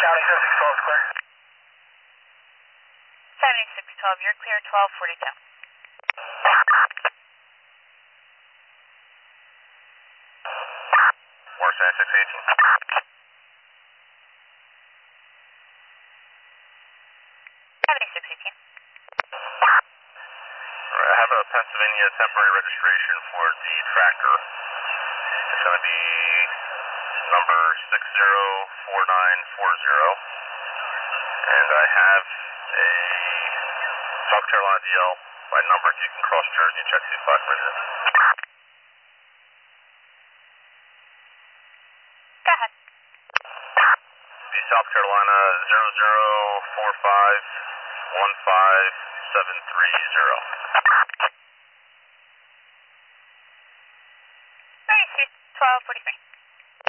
County 7612 is clear. 7612, you're clear, 1242. Or 7618. 7618. I have a Pennsylvania temporary registration for the tractor. It's going to be number 604940. And I have a South Carolina DL by number. If you can cross Jersey and check 25 minutes. Go ahead. The South Carolina 0045157330. 32, 1243.